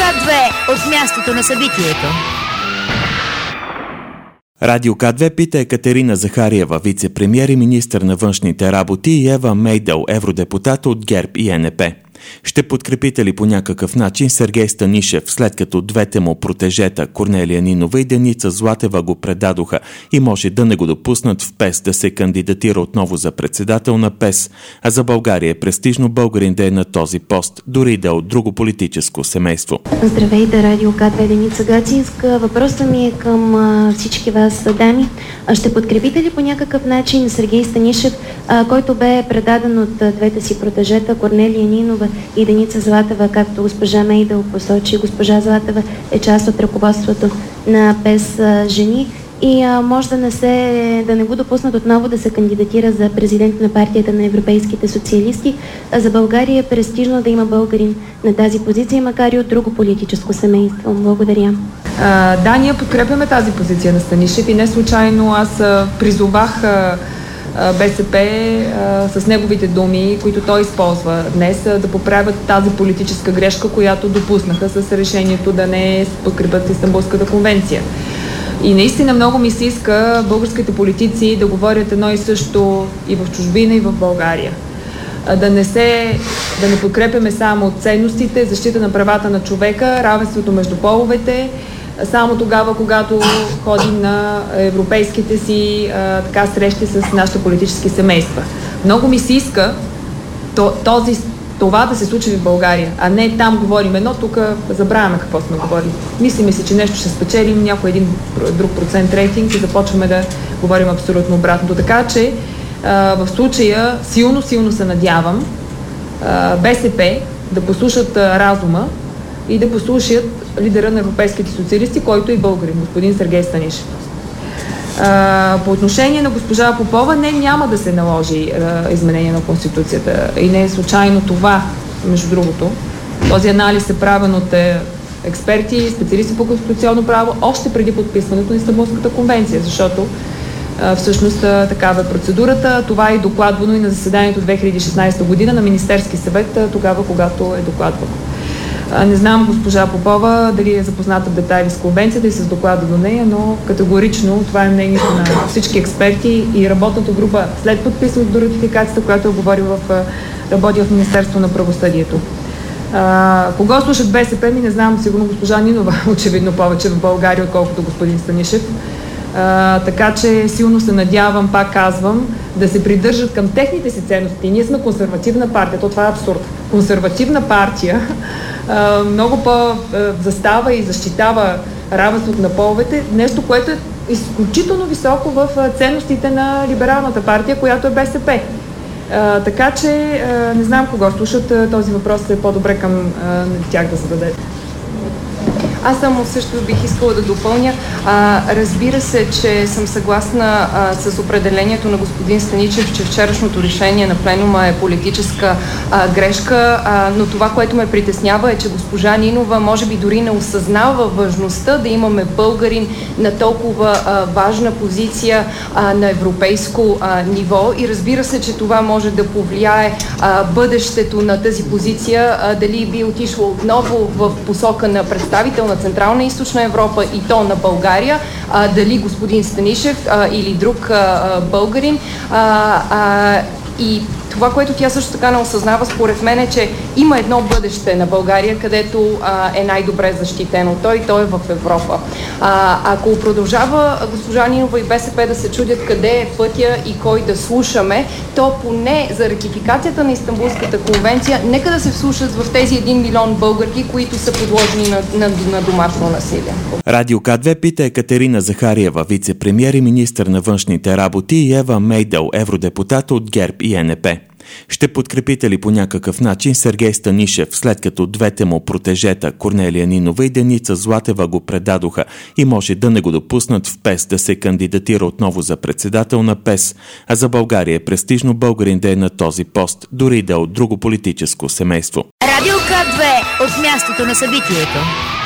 К2 от мястото на събитието. Радио К2 пита Екатерина Захариева, вице-премиер и министър на външните работи, и Ева Мейдъл, евродепутат от ГЕРБ и ЕНП. Ще подкрепите ли по някакъв начин Сергей Станишев, след като двете му протежета Корнелия Нинова и Деница Златева го предадоха и може да не го допуснат в ПЕС да се кандидатира отново за председател на ПЕС, а за България е престижно българин да е на този пост, дори да е от друго политическо семейство? Здравейте, Радио К2, Деница Гацинска. Въпросът ми е към всички вас, дами. Ще подкрепите ли по някакъв начин Сергей Станишев, който бе предаден от двете си протежета Корнелия Нинова и Деница Златева, както госпожа Мейдъл посочи? Госпожа Златева е част от ръководството на ПЕС жени и може да не го допуснат отново да се кандидатира за президент на партията на европейските социалисти. За България е престижно да има българин на тази позиция, макар и от друго политическо семейство. Благодаря. Да, ние подкрепяме тази позиция на Станишев и не случайно аз призовах БСП с неговите думи, които той използва днес, да поправят тази политическа грешка, която допуснаха с решението да не подкрепят Истанбулската конвенция. И наистина много ми се иска българските политици да говорят едно и също и в чужбина, и в България. Да не подкрепяме само ценностите, защита на правата на човека, равенството между половете, само тогава, когато ходим на европейските си срещи с нашите политически семейства. Много ми се иска това да се случи в България, а не там говорим едно, тук забравяме какво сме говорили. Мислиме си, че нещо ще спечелим, някой един друг процент рейтинг и започваме да говорим абсолютно обратното. Така че в случая силно се надявам БСП да послушат разума и да послушат лидера на европейските социалисти, който е българин, господин Сергей Станишев. По отношение на госпожа Попова, няма да се наложи изменение на Конституцията. И не е случайно това, между другото. Този анализ е правен от експерти, специалисти по конституционно право, още преди подписването на Истанбулската конвенция, защото всъщност такава е процедурата. Това е докладвано и на заседанието 2016 година на Министерски съвет, тогава, когато е докладвано. Не знам госпожа Попова дали е запозната в детайли с конвенцията и с доклада до нея, но категорично това е мнението на всички експерти и работната група след подписването до ратификацията, която работи в Министерство на правосъдието. Кого слушат БСП ми, не знам, сигурно госпожа Нинова, очевидно повече в България, отколкото господин Станишев. Така че силно се надявам, пак казвам, да се придържат към техните си ценности. Ние сме консервативна партия, това е абсурд. Консервативна партия много по-застава и защитава равенството на половете, нещо, което е изключително високо в ценностите на либералната партия, която е БСП. Така че не знам кого слушат, този въпрос е по-добре към тях да зададете. Аз само също бих искала да допълня. Разбира се, че съм съгласна с определението на господин Станишев, че вчерашното решение на пленума е политическа грешка, но това, което ме притеснява е, че госпожа Нинова може би дори не осъзнава важността да имаме българин на толкова важна позиция на европейско ниво и разбира се, че това може да повлияе бъдещето на тази позиция, дали би отишло отново в посока на представител на Централна и Източна Европа и то на България, дали господин Станишев или друг българин. И това, което тя също така не осъзнава, според мен е, че има едно бъдеще на България, където е най-добре защитено. Той е в Европа. Ако продължава госпожа Нинова и БСП да се чудят къде е пътя и кой да слушаме, то поне за ратификацията на Истанбулската конвенция, нека да се вслушат в тези 1 милион българки, които са подложени на домашно насилие. Радио К2 пита Екатерина Захариева, вице-премиер и министър на външните работи, и Ева Мейдъл, евродепутат от ГЕРБ и ЕНП. Ще подкрепите ли по някакъв начин Сергей Станишев, след като двете му протежета Корнелия Нинова и Деница Златева го предадоха и може да не го допуснат в ПЕС да се кандидатира отново за председател на ПЕС, а за България е престижно българин да е на този пост, дори да е от друго политическо семейство? Радио К2 от мястото на събитието.